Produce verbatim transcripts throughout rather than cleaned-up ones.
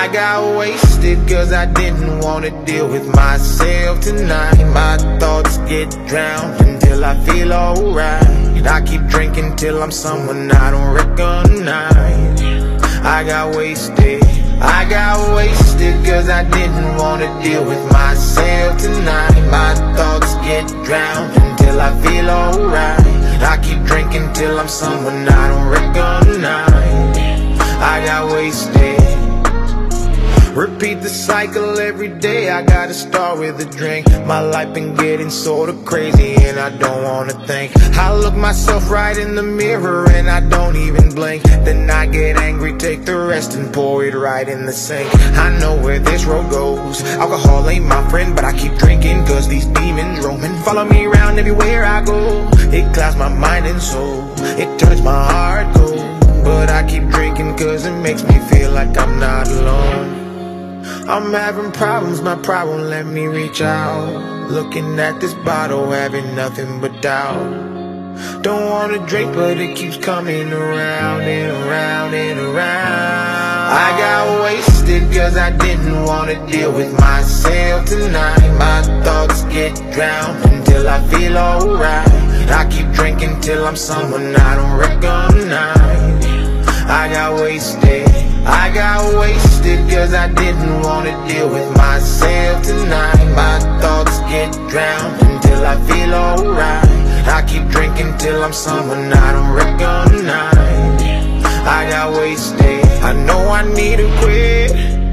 I got wasted cause I didn't wanna deal with myself tonight. My thoughts get drowned until I feel alright. I keep drinking till I'm someone I don't recognize. I got wasted, I got wasted cause I didn't wanna deal with myself tonight. My thoughts get drowned until I feel alright. I keep drinking till I'm someone I don't recognize. I got wasted. Repeat the cycle every day, I gotta start with a drink. My life been getting sorta crazy and I don't wanna think. I look myself right in the mirror and I don't even blink. Then I get angry, take the rest and pour it right in the sink. I know where this road goes, alcohol ain't my friend, but I keep drinking cause these demons roaming follow me around everywhere I go. It clouds my mind and soul, it turns my heart cold. But I keep drinking cause it makes me feel like I'm not alone. I'm having problems, my problem let me reach out. Looking at this bottle, having nothing but doubt. Don't wanna drink, but it keeps coming around and around and around. I got wasted cause I didn't wanna deal with myself tonight. My thoughts get drowned until I feel alright. I keep drinking till I'm someone I don't recognize. I got wasted, I got wasted cause I didn't wanna deal with myself tonight. My thoughts get drowned until I feel alright. I keep drinking till I'm someone I don't recognize. I got wasted, I know I need to quit.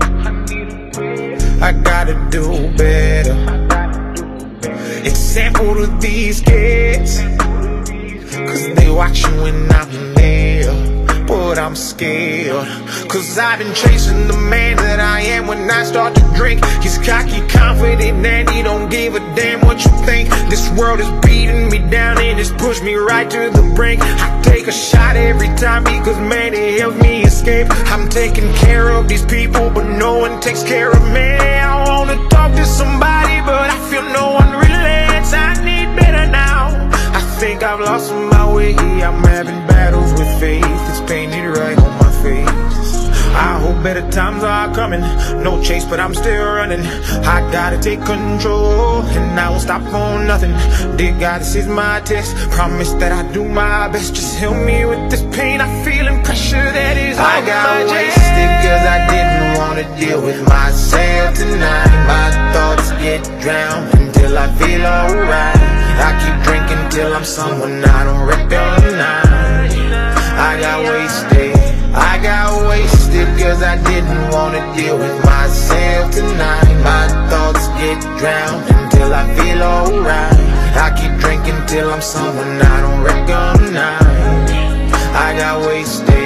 I gotta do better. Example to these kids, cause they watching when I'm there. But I'm scared, cause I've been chasing the man that I am when I start to drink. He's cocky, confident, and he don't give a damn what you think. This world is beating me down and it's pushed me right to the brink. I take a shot every time because man, it helps me escape. I'm taking care of these people, but no one takes care of me. I wanna talk to somebody, but I feel no one relates. I need better now. I think I've lost my way, I'm having battles with faith. It's painted right on my face. I hope better times are coming. No chase, but I'm still running. I gotta take control, and I won't stop for nothing. Dear God, this is my test. Promise that I do my best. Just help me with this pain I feel and pressure that is on my chest. I got wasted cause I didn't wanna deal with myself tonight. My thoughts get drowned until I feel alright. I keep drinking till I'm someone I don't recognize. I got wasted, I got wasted cause I didn't wanna deal with myself tonight. My thoughts get drowned until I feel alright. I keep drinking till I'm someone I don't recognize. I got wasted.